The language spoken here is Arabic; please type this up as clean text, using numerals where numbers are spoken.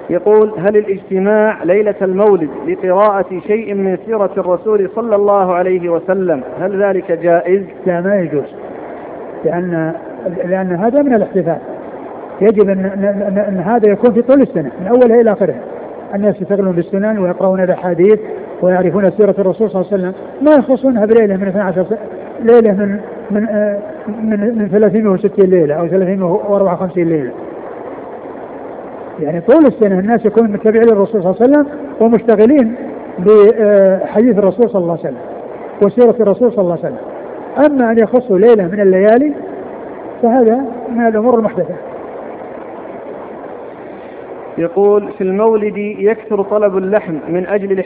يقول: هل الاجتماع ليلة المولد لقراءة شيء من سيرة الرسول صلى الله عليه وسلم هل ذلك جائز؟ لا، ما يجوز، لأن هذا من الاحتفال. يجب أن هذا يكون في طول السنة من أولها إلى آخرها. الناس يشتغلون بالسنن ويقرؤون الأحاديث ويعرفون سيرة الرسول صلى الله عليه وسلم، ما يخصونها بليلة من 12 ليلة من 360 ليلة أو 354 ليلة. يعني طول السنة الناس يكونون متبعين للرسول صلى الله عليه وسلم ومشتغلين بحديث الرسول صلى الله عليه وسلم وسيرة الرسول صلى الله عليه وسلم. أما أن يخصوا ليلة من الليالي فهذا من الأمور المحدثة. يقول: في المولد يكثر طلب اللحم من أجل